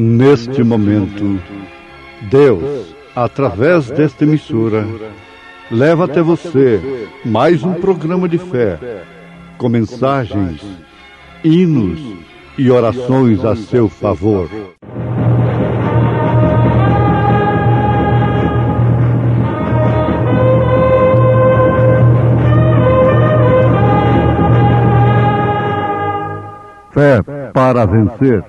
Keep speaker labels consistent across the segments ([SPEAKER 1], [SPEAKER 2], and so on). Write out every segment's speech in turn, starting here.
[SPEAKER 1] Neste momento, Deus, através desta emissora, leva até você mais um programa de fé, com mensagens, hinos e orações a seu favor. Fé para vencer.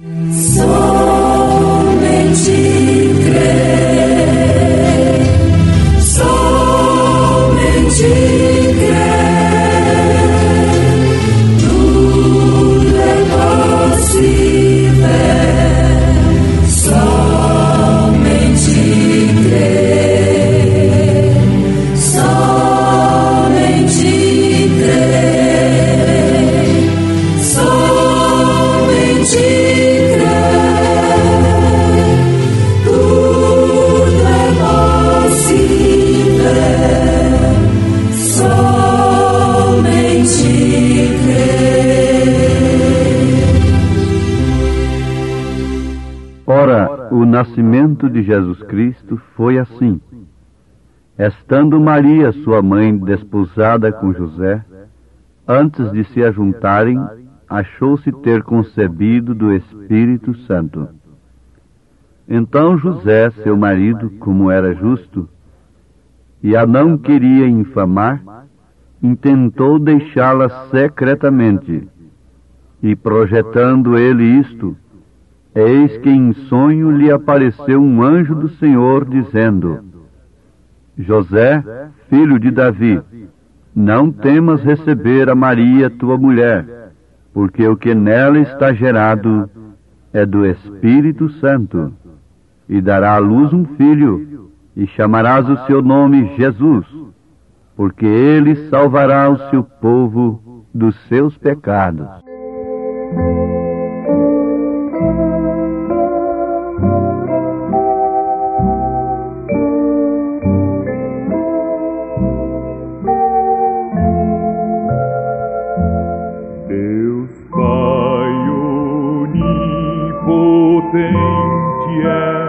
[SPEAKER 2] Somente crer, somente crer, tudo é possível, somente crer, somente crer, somente
[SPEAKER 3] Ora, o nascimento de Jesus Cristo foi assim. Estando Maria, sua mãe, desposada com José, antes de se ajuntarem, achou-se ter concebido do Espírito Santo. Então José, seu marido, como era justo, e a não queria infamar, intentou deixá-la secretamente. E projetando ele isto, eis que em sonho lhe apareceu um anjo do Senhor, dizendo: José, filho de Davi, não temas receber a Maria, tua mulher, porque o que nela está gerado é do Espírito Santo. E dará à luz um filho, e chamarás o seu nome Jesus, porque ele salvará o seu povo dos seus pecados.
[SPEAKER 4] Deus Pai onipotente é,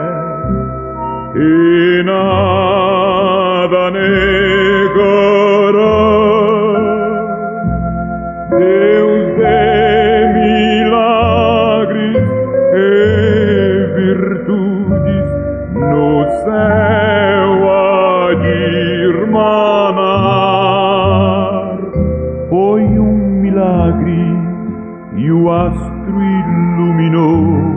[SPEAKER 4] e nada negará. Deus de milagres e virtudes, no céu há de irmanar. Foi um milagre e o astro iluminou,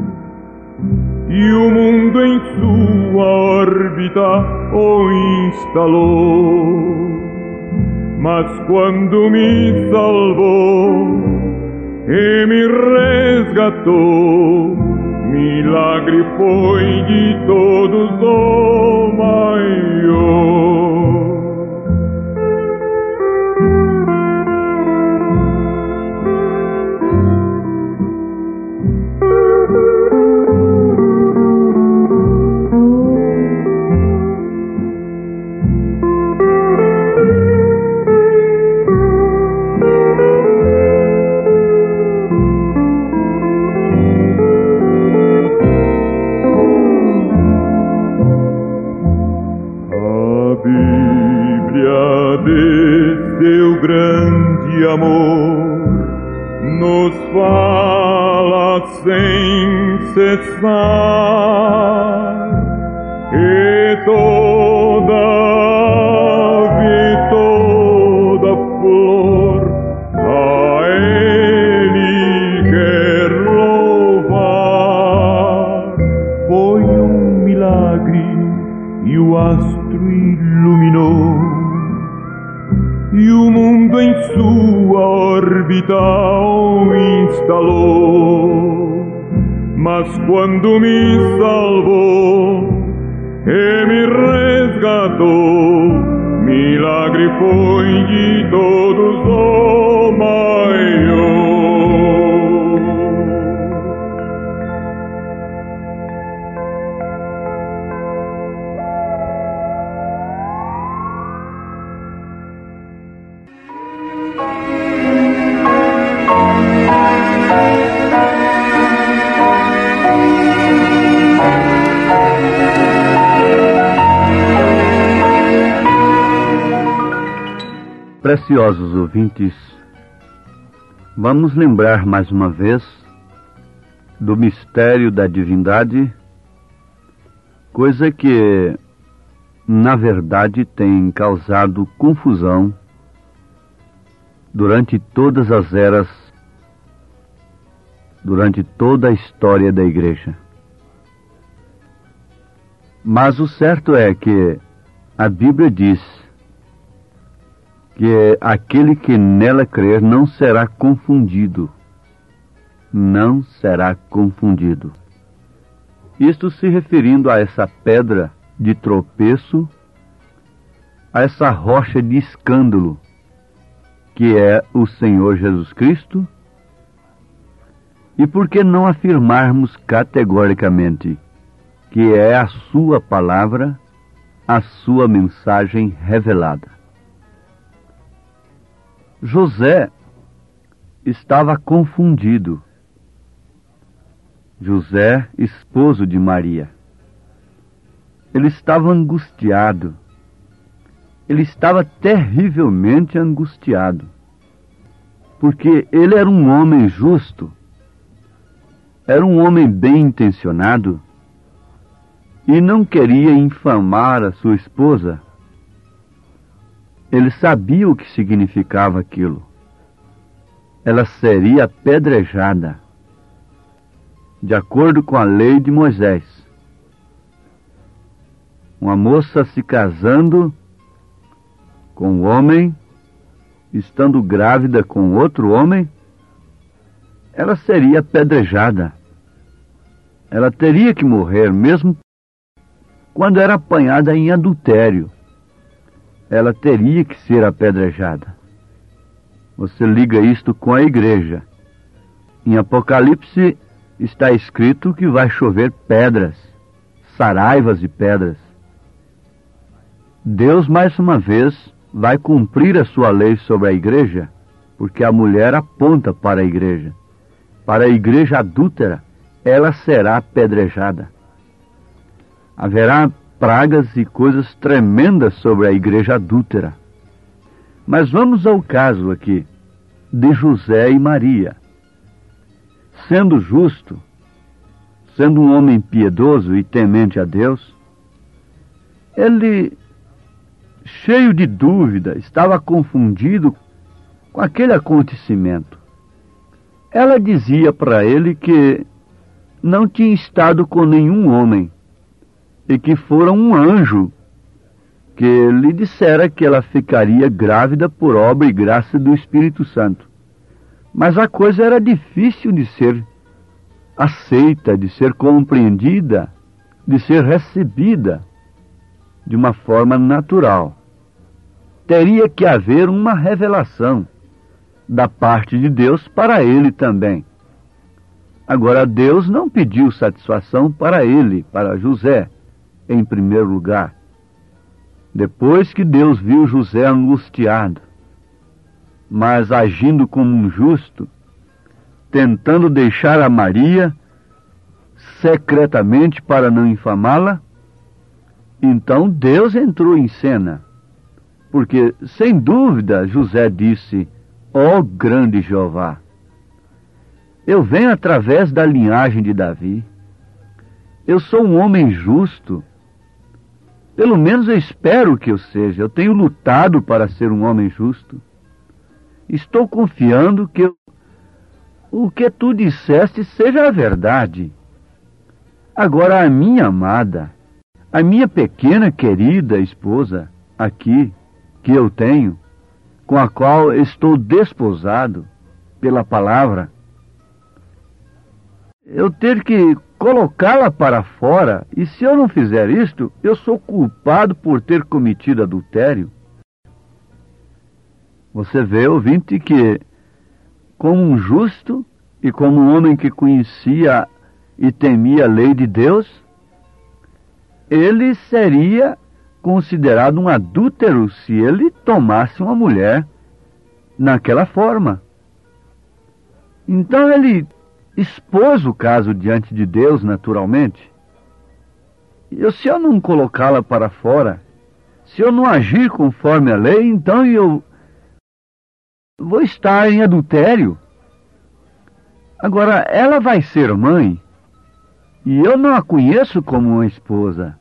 [SPEAKER 4] e o mundo em sua órbita o instalou. Mas quando me salvou e me resgatou, milagre foi de todos o maior. Seu grande amor nos fala sem cessar, e toda ave, toda flor a Ele quer louvar. Foi um milagre e o astro iluminou, e o mundo em sua órbita o instalou. Mas quando me salvou e me resgatou, milagre foi de todos o maior.
[SPEAKER 3] Preciosos ouvintes, vamos lembrar mais uma vez do mistério da divindade, coisa que, na verdade, tem causado confusão durante todas as eras, durante toda a história da Igreja. Mas o certo é que a Bíblia diz que aquele que nela crer não será confundido. Não será confundido. Isto se referindo a essa pedra de tropeço, a essa rocha de escândalo, que é o Senhor Jesus Cristo. E por que não afirmarmos categoricamente que é a sua palavra, a sua mensagem revelada? José estava confundido. José, esposo de Maria. Ele estava angustiado. Ele estava terrivelmente angustiado. Porque ele era um homem justo. Era um homem bem intencionado. E não queria infamar a sua esposa. Ele sabia o que significava aquilo. Ela seria apedrejada, de acordo com a lei de Moisés. Uma moça se casando com um homem, estando grávida com outro homem, ela seria apedrejada. Ela teria que morrer, mesmo quando era apanhada em adultério. Ela teria que ser apedrejada. Você liga isto com a igreja. Em Apocalipse está escrito que vai chover pedras, saraivas de pedras. Deus, mais uma vez, vai cumprir a sua lei sobre a igreja, porque a mulher aponta para a igreja. Para a igreja adúltera, ela será apedrejada. Haverá pragas e coisas tremendas sobre a igreja adúltera. Mas vamos ao caso aqui de José e Maria. Sendo justo, sendo um homem piedoso e temente a Deus, ele, cheio de dúvida, estava confundido com aquele acontecimento. Ela dizia para ele que não tinha estado com nenhum homem, e que fora um anjo que lhe dissera que ela ficaria grávida por obra e graça do Espírito Santo. Mas a coisa era difícil de ser aceita, de ser compreendida, de ser recebida de uma forma natural. Teria que haver uma revelação da parte de Deus para ele também. Agora, Deus não pediu satisfação para ele, para José, em primeiro lugar. Depois que Deus viu José angustiado, mas agindo como um justo, tentando deixar a Maria secretamente para não infamá-la, então Deus entrou em cena. Porque, sem dúvida, José disse: ó grande Jeová, eu venho através da linhagem de Davi, eu sou um homem justo. Pelo menos eu espero que eu seja. Eu tenho lutado para ser um homem justo. Estou confiando que o que tu disseste seja a verdade. Agora, a minha amada, a minha pequena querida esposa aqui, que eu tenho, com a qual estou desposado pela palavra, eu ter que colocá-la para fora, e se eu não fizer isto, eu sou culpado por ter cometido adultério. Você vê, ouvinte, que como um justo e como um homem que conhecia e temia a lei de Deus, ele seria considerado um adúltero se ele tomasse uma mulher naquela forma. Então ele expôs o caso diante de Deus, naturalmente. Se eu não colocá-la para fora, se eu não agir conforme a lei, então eu vou estar em adultério. Agora, ela vai ser mãe, e eu não a conheço como uma esposa.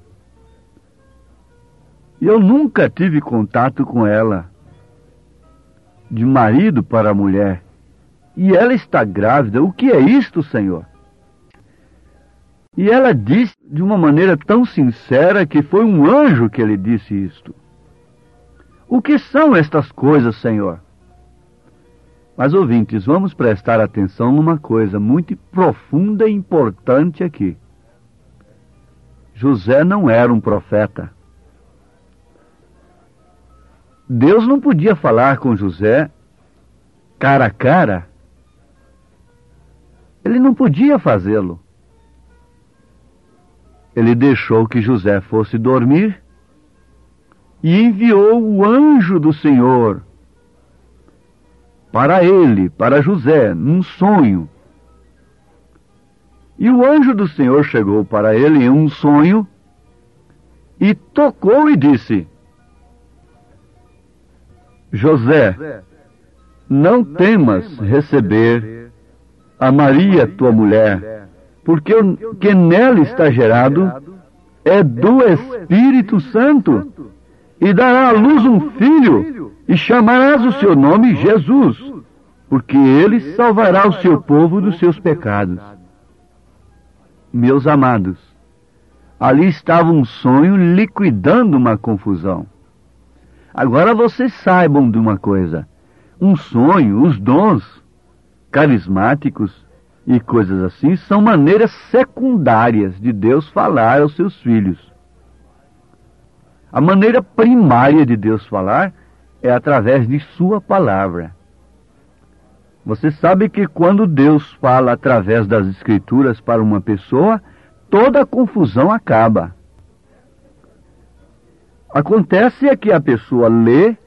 [SPEAKER 3] Eu nunca tive contato com ela, de marido para mulher. E ela está grávida. O que é isto, Senhor? E ela disse de uma maneira tão sincera que foi um anjo que lhe disse isto. O que são estas coisas, Senhor? Mas, ouvintes, vamos prestar atenção numa coisa muito profunda e importante aqui. José não era um profeta. Deus não podia falar com José cara a cara. Ele não podia fazê-lo. Ele deixou que José fosse dormir e enviou o anjo do Senhor para ele, para José, num sonho. E o anjo do Senhor chegou para ele em um sonho e tocou e disse: José, não temas receber a Maria, tua mulher, porque o que nela está gerado é do Espírito Santo, e dará à luz um filho, e chamarás o seu nome Jesus, porque ele salvará o seu povo dos seus pecados. Meus amados, ali estava um sonho liquidando uma confusão. Agora vocês saibam de uma coisa: um sonho, os dons carismáticos e coisas assim são maneiras secundárias de Deus falar aos seus filhos. A maneira primária de Deus falar é através de sua palavra. Você sabe que quando Deus fala através das Escrituras para uma pessoa, toda a confusão acaba. Acontece é que a pessoa lê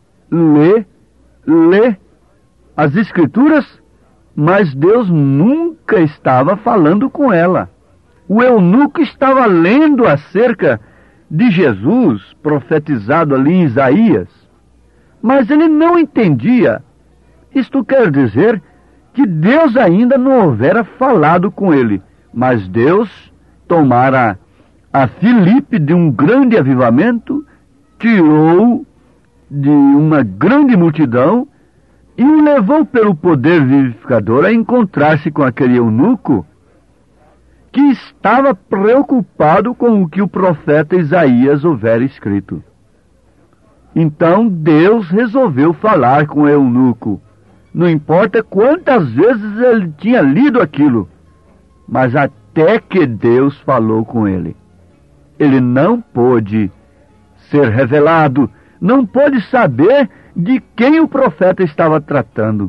[SPEAKER 3] as Escrituras, mas Deus nunca estava falando com ela. O eunuco estava lendo acerca de Jesus, profetizado ali em Isaías, mas ele não entendia. Isto quer dizer que Deus ainda não houvera falado com ele, mas Deus tomara a Filipe de um grande avivamento, tirou de uma grande multidão e o levou pelo poder vivificador a encontrar-se com aquele eunuco que estava preocupado com o que o profeta Isaías houvera escrito. Então Deus resolveu falar com o eunuco. Não importa quantas vezes ele tinha lido aquilo, mas até que Deus falou com ele. Ele não pôde ser revelado, não pôde saber de quem o profeta estava tratando.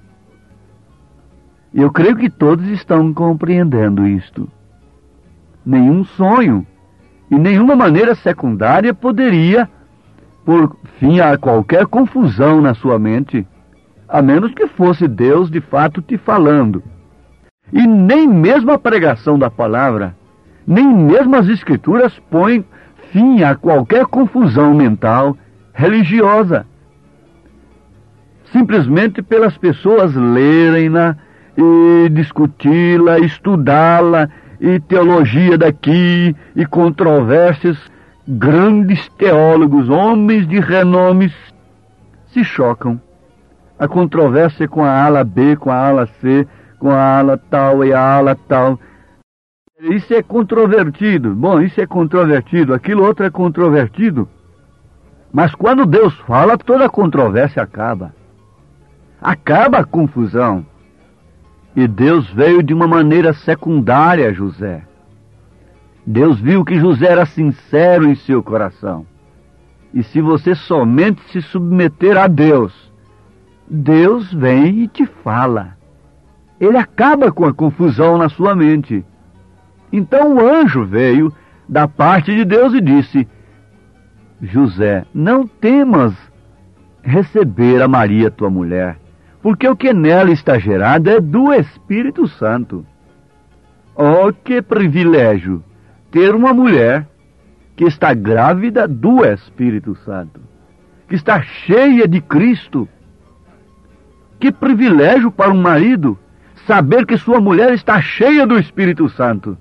[SPEAKER 3] E eu creio que todos estão compreendendo isto. Nenhum sonho e nenhuma maneira secundária poderia pôr fim a qualquer confusão na sua mente, a menos que fosse Deus de fato te falando. E nem mesmo a pregação da palavra, nem mesmo as Escrituras põem fim a qualquer confusão mental religiosa. Simplesmente pelas pessoas lerem-na e discuti-la, estudá-la, e teologia daqui, e controvérsias, grandes teólogos, homens de renomes, se chocam. A controvérsia com a ala B, com a ala C, com a ala tal e a ala tal. Isso é controvertido. Bom, isso é controvertido. Aquilo outro é controvertido. Mas quando Deus fala, toda a controvérsia acaba. Acaba a confusão. E Deus veio de uma maneira secundária a José. Deus viu que José era sincero em seu coração. E se você somente se submeter a Deus, Deus vem e te fala. Ele acaba com a confusão na sua mente. Então o anjo veio da parte de Deus e disse: José, não temas receber a Maria, tua mulher, porque o que nela está gerado é do Espírito Santo. Oh, que privilégio ter uma mulher que está grávida do Espírito Santo, que está cheia de Cristo. Que privilégio para um marido saber que sua mulher está cheia do Espírito Santo.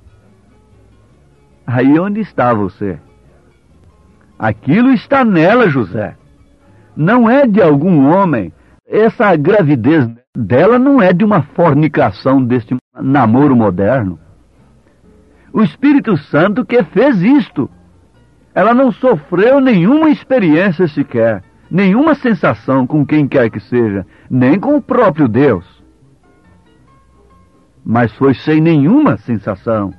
[SPEAKER 3] Aí onde está você? Aquilo está nela, José. Não é de algum homem. Essa gravidez dela não é de uma fornicação deste namoro moderno. O Espírito Santo que fez isto. Ela não sofreu nenhuma experiência sequer, nenhuma sensação com quem quer que seja, nem com o próprio Deus. Mas foi sem nenhuma sensação.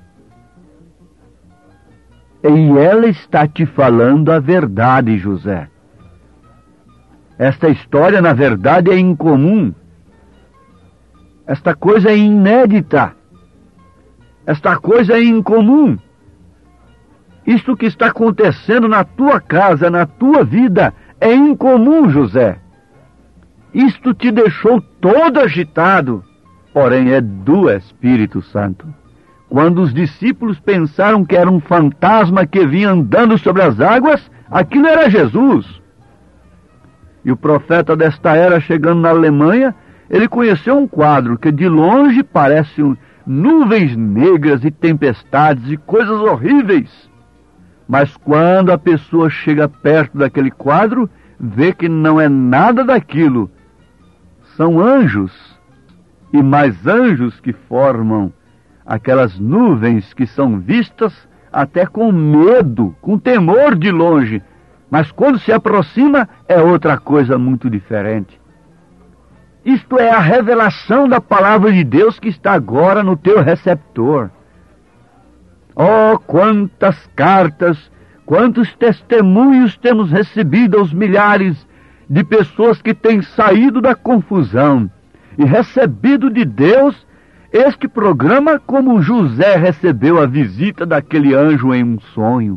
[SPEAKER 3] E ela está te falando a verdade, José. Esta história, na verdade, é incomum. Esta coisa é inédita. Esta coisa é incomum. Isto que está acontecendo na tua casa, na tua vida, é incomum, José. Isto te deixou todo agitado, porém é do Espírito Santo. Quando os discípulos pensaram que era um fantasma que vinha andando sobre as águas, aquilo era Jesus. E o profeta desta era, chegando na Alemanha, ele conheceu um quadro que de longe parece nuvens negras e tempestades e coisas horríveis. Mas quando a pessoa chega perto daquele quadro, vê que não é nada daquilo. São anjos, e mais anjos que formam aquelas nuvens que são vistas até com medo, com temor de longe. Mas quando se aproxima, é outra coisa muito diferente. Isto é a revelação da palavra de Deus que está agora no teu receptor. Oh, quantas cartas, quantos testemunhos temos recebido aos milhares de pessoas que têm saído da confusão e recebido de Deus este programa como José recebeu a visita daquele anjo em um sonho.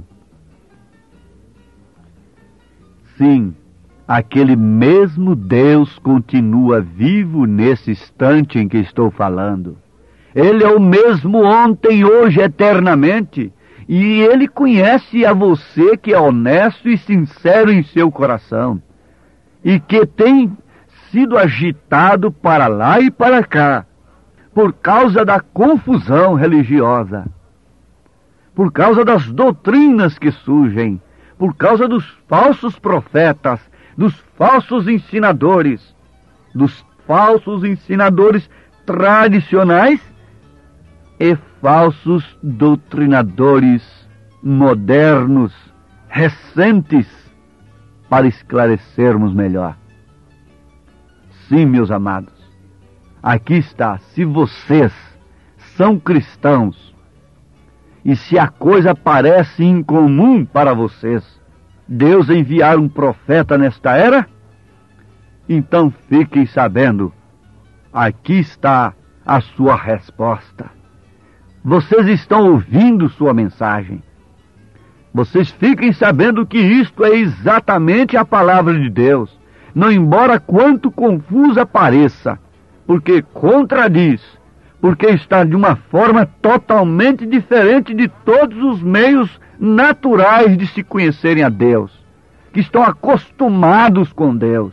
[SPEAKER 3] Sim, aquele mesmo Deus continua vivo nesse instante em que estou falando. Ele é o mesmo ontem, hoje, eternamente. E Ele conhece a você que é honesto e sincero em seu coração. E que tem sido agitado para lá e para cá, por causa da confusão religiosa, por causa das doutrinas que surgem, por causa dos falsos profetas, dos falsos ensinadores tradicionais e falsos doutrinadores modernos, recentes, para esclarecermos melhor. Sim, meus amados, aqui está. Se vocês são cristãos e se a coisa parece incomum para vocês, Deus enviar um profeta nesta era, então fiquem sabendo, aqui está a sua resposta. Vocês estão ouvindo sua mensagem. Vocês fiquem sabendo que isto é exatamente a palavra de Deus, não embora quanto confusa pareça, porque contradiz, porque está de uma forma totalmente diferente de todos os meios naturais de se conhecerem a Deus, que estão acostumados com Deus.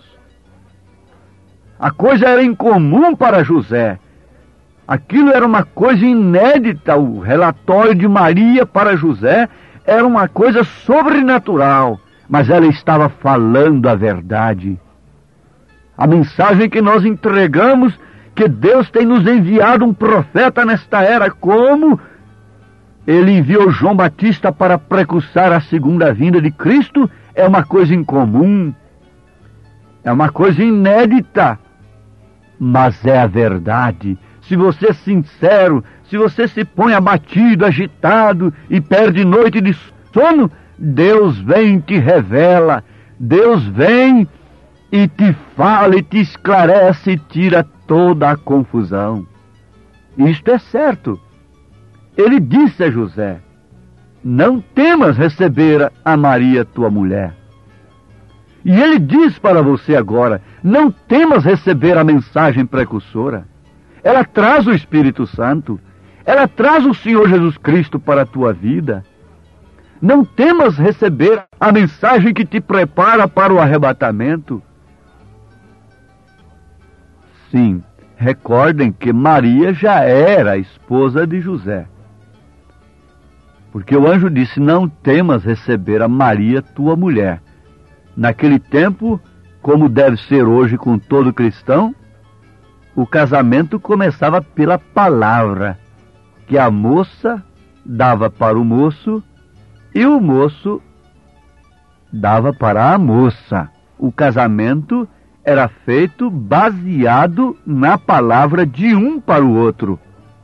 [SPEAKER 3] A coisa era incomum para José. Aquilo era uma coisa inédita. O relatório de Maria para José era uma coisa sobrenatural, mas ela estava falando a verdade. A mensagem que nós entregamos, que Deus tem nos enviado um profeta nesta era, como Ele enviou João Batista para precursar a segunda vinda de Cristo, é uma coisa incomum, é uma coisa inédita, mas é a verdade. Se você é sincero, se você se põe abatido, agitado e perde noite de sono, Deus vem e te revela, Deus vem e te fala e te esclarece e tira toda a confusão. Isto é certo. Ele disse a José: não temas receber a Maria, tua mulher. E ele diz para você agora: não temas receber a mensagem precursora. Ela traz o Espírito Santo, ela traz o Senhor Jesus Cristo para a tua vida. Não temas receber a mensagem que te prepara para o arrebatamento. Sim, recordem que Maria já era a esposa de José. Porque o anjo disse: não temas receber a Maria, tua mulher. Naquele tempo, como deve ser hoje com todo cristão, o casamento começava pela palavra que a moça dava para o moço e o moço dava para a moça. O casamento era feito baseado na palavra de um para o outro.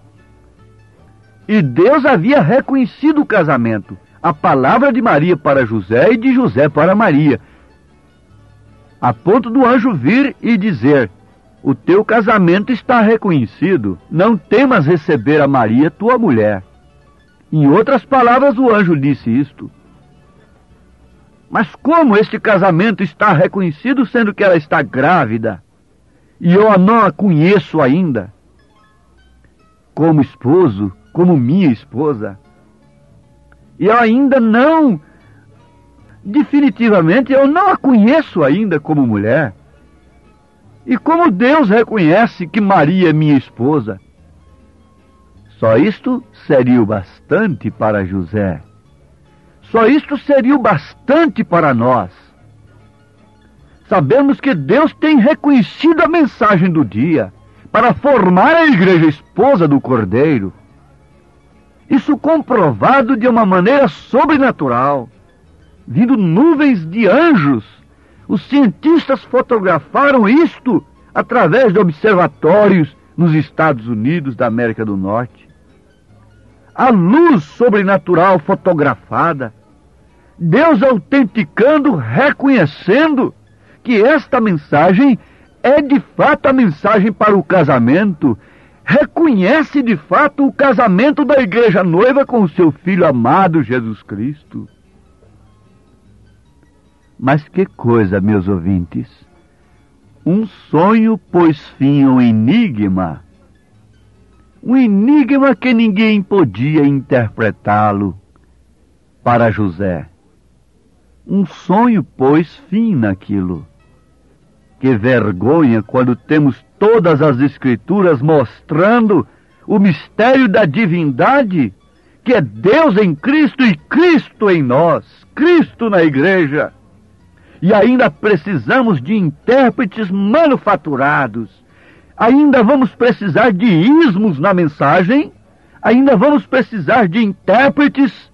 [SPEAKER 3] E Deus havia reconhecido o casamento, a palavra de Maria para José e de José para Maria, a ponto do anjo vir e dizer: o teu casamento está reconhecido, não temas receber a Maria, tua mulher. Em outras palavras, o anjo disse isto. Mas como este casamento está reconhecido, sendo que ela está grávida, e eu não a conheço ainda como esposo, como minha esposa, e eu ainda não, definitivamente, eu não a conheço ainda como mulher? E como Deus reconhece que Maria é minha esposa? Só isto seria o bastante para José. Só isto seria o bastante para nós. Sabemos que Deus tem reconhecido a mensagem do dia para formar a igreja esposa do Cordeiro. Isso comprovado de uma maneira sobrenatural, vindo nuvens de anjos. Os cientistas fotografaram isto através de observatórios nos Estados Unidos da América do Norte. A luz sobrenatural fotografada, Deus autenticando, reconhecendo que esta mensagem é de fato a mensagem para o casamento, reconhece de fato o casamento da igreja noiva com o seu Filho amado Jesus Cristo. Mas que coisa, meus ouvintes! Um sonho pôs fim a um enigma. Um enigma que ninguém podia interpretá-lo para José. Um sonho pôs fim naquilo. Que vergonha quando temos todas as Escrituras mostrando o mistério da divindade, que é Deus em Cristo e Cristo em nós, Cristo na igreja. E ainda precisamos de intérpretes manufaturados. Ainda vamos precisar de ismos na mensagem. Ainda vamos precisar de intérpretes.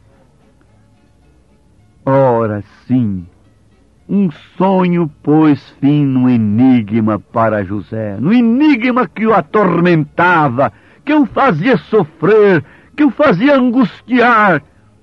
[SPEAKER 3] Ora sim, um sonho pôs fim no enigma para José. No enigma que o atormentava, que o fazia sofrer, que o fazia angustiar.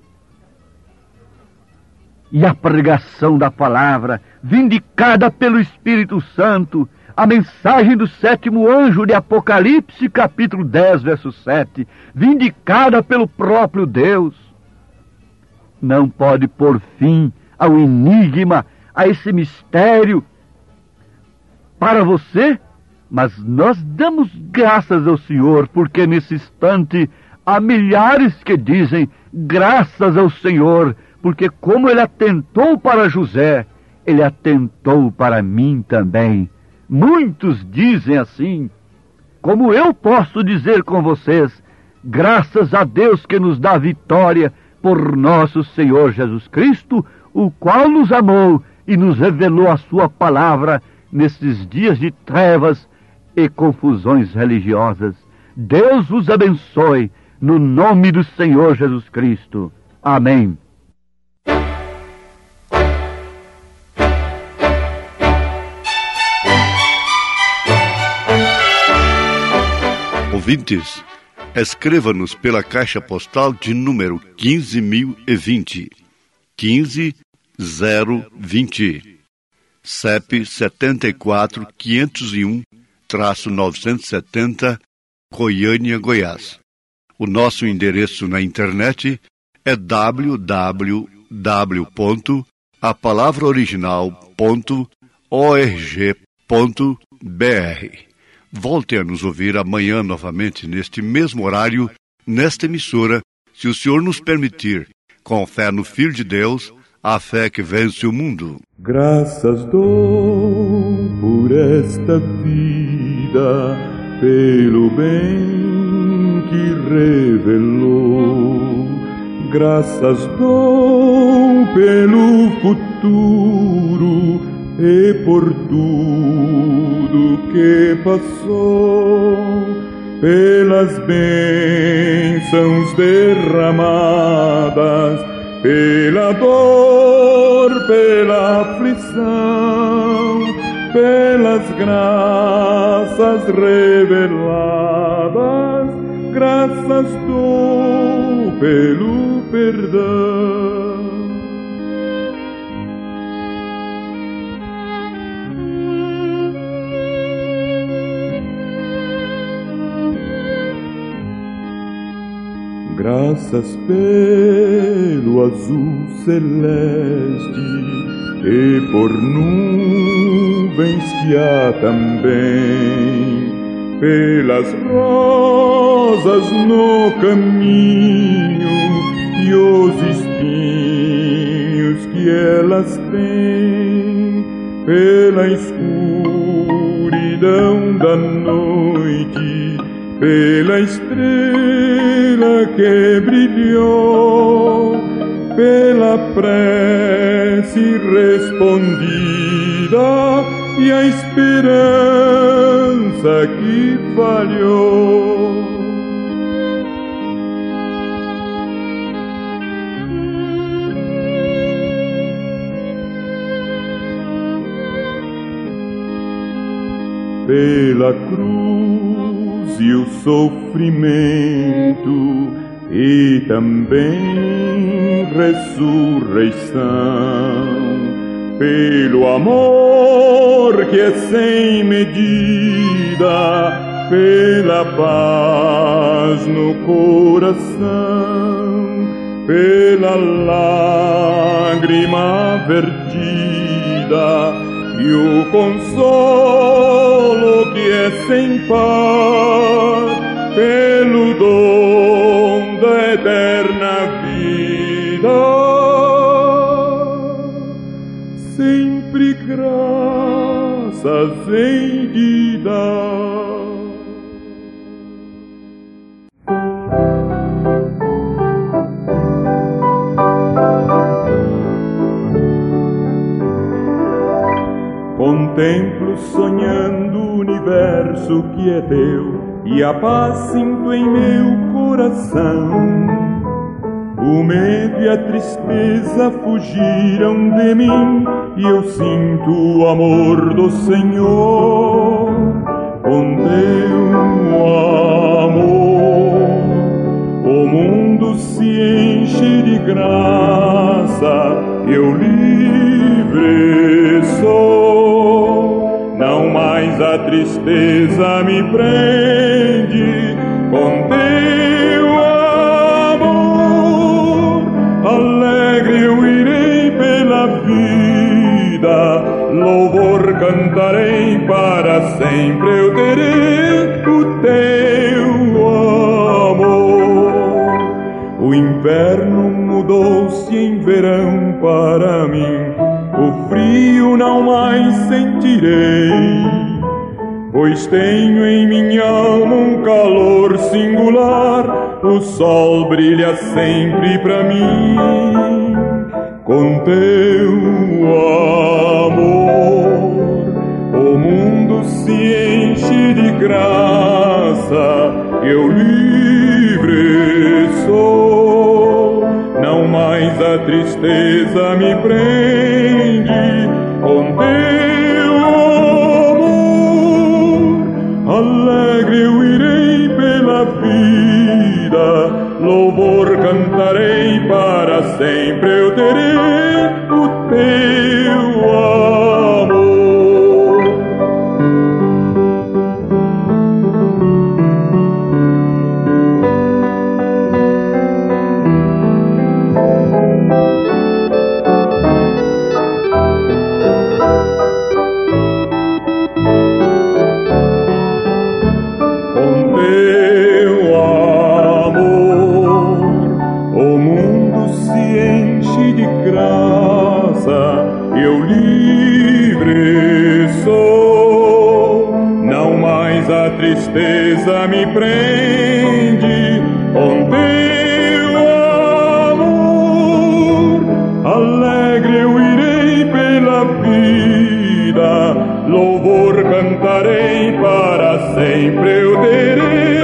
[SPEAKER 3] E a pregação da palavra, vindicada pelo Espírito Santo, a mensagem do 7º anjo de Apocalipse, capítulo 10, verso 7, vindicada pelo próprio Deus, não pode pôr fim ao enigma, a esse mistério para você, mas nós damos graças ao Senhor, porque nesse instante há milhares que dizem graças ao Senhor, porque como Ele atentou para José, Ele atentou para mim também. Muitos dizem assim, como eu posso dizer com vocês, graças a Deus que nos dá vitória por nosso Senhor Jesus Cristo, o qual nos amou e nos revelou a sua palavra nesses dias de trevas e confusões religiosas. Deus vos abençoe, no nome do Senhor Jesus Cristo. Amém.
[SPEAKER 1] Ouvintes, escreva-nos pela caixa postal de número 15.020, 15020, CEP 74.501-970, Goiânia, Goiás. O nosso endereço na internet é www.apalavraoriginal.org.br. Volte a nos ouvir amanhã novamente neste mesmo horário, nesta emissora, se o Senhor nos permitir, com fé no Filho de Deus, a fé que vence o mundo.
[SPEAKER 4] Graças dou por esta vida vida, pelo bem que revelou. Graças dou pelo futuro e por tudo que passou, pelas bênçãos derramadas, pela dor, pela aflição, pelas graças reveladas, graças dou pelo perdão. Graças pelo azul celeste e por nuvens que há também, pelas rosas no caminho e os espinhos que elas têm, pela escuridão da noite, pela estrela que brilhou, pela prece respondida e a esperança que falhou. Pela cruz e o sofrimento e também ressurreição, pelo amor que é sem medida, pela paz no coração, pela lágrima vertida e o consolo que é sem par, pelo dom da eterna vida, sempre graças hei de dar. Contemplo sonhando o universo que é teu, e a paz sinto em meu coração. O medo e a tristeza fugiram de mim, e eu sinto o amor do Senhor. Com teu amor o mundo se enche de graça, eu livre sou. Não mais a tristeza me prende, com teu amor alegre eu irei pela vida, louvor cantarei para sempre, eu terei o teu amor. O inverno mudou-se em verão para mim, o frio não mais sentirei, pois tenho em minha alma um calor singular, o sol brilha sempre pra mim. Com teu amor o mundo se enche de graça, eu livre sou. Não mais a tristeza me prende, com teu amor alegre eu irei pela vida, louvor cantarei para sempre, eu terei o teu amor. A tristeza me prende com teu amor. Alegre eu irei pela vida, louvor cantarei, para sempre eu terei.